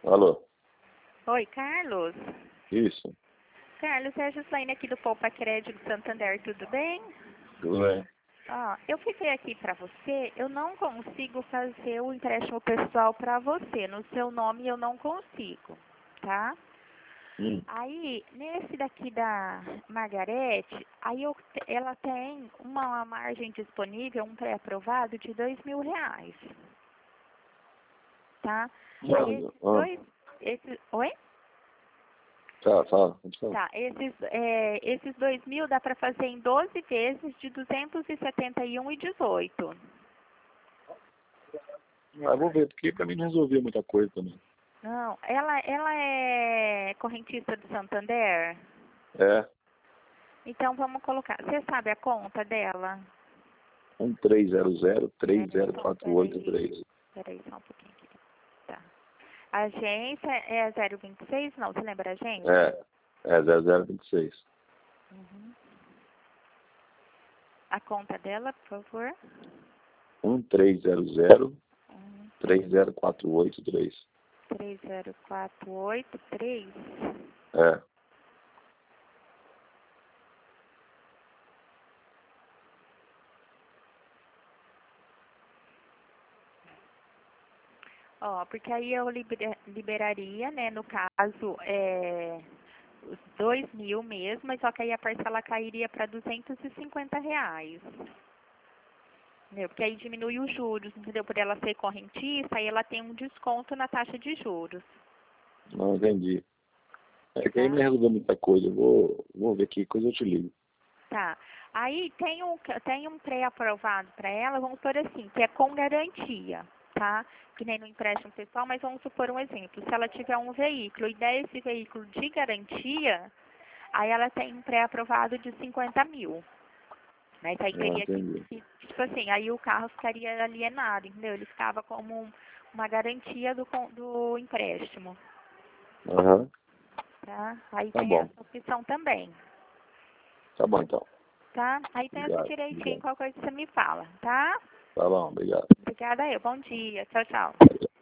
Alô? Oi, Carlos. Isso. Carlos, é a Gislaine aqui do Poupa Crédito Santander, tudo bem? Tudo bem? Eu fiquei aqui para você, eu não consigo fazer o empréstimo pessoal para você, no seu nome eu não consigo, tá? Aí, nesse daqui da Margarete, ela tem uma margem disponível, um pré-aprovado de R$ 2.000, tá? Aí oi? Tá, fala. Pode falar. Tá, esses 2.000 dá para fazer em 12 vezes de 271,18. Ah, vou ver, porque pra mim não resolveu muita coisa também. Não, ela é correntista do Santander? É, Então vamos colocar. Você sabe a conta dela? 1300-30483. Peraí só um pouquinho aqui. Tá. A agência é 026? Não, você lembra a agência? É 0026. Uhum. A conta dela, por favor? 1300-30483. 30483. É. Porque aí eu liberaria, né, no caso, os 2.000 mesmo, mas só que aí a parcela cairia para R$ 250. Entendeu? Porque aí diminui os juros, entendeu? Por ela ser correntista, aí ela tem um desconto na taxa de juros. Não entendi. É que aí Tá? não resolveu muita coisa. Vou ver que coisa eu te ligo. Tá. Aí tem um pré-aprovado para ela, vamos supor assim, que é com garantia, tá? Que nem no empréstimo pessoal, mas vamos supor um exemplo. Se ela tiver um veículo e der esse veículo de garantia, aí ela tem um pré-aprovado de 50.000. Mas aí Não teria que, entendi. tipo assim, aí o carro ficaria alienado, entendeu? Ele ficava como uma garantia do empréstimo, Aham. tá? Aí Tá tem bom. essa opção também, Tá bom, então. tá? Aí tem essa Obrigado. direitinho, Obrigado. qualquer coisa você me fala, tá? Tá bom, obrigado. Obrigada eu. Bom dia. Tchau, tchau.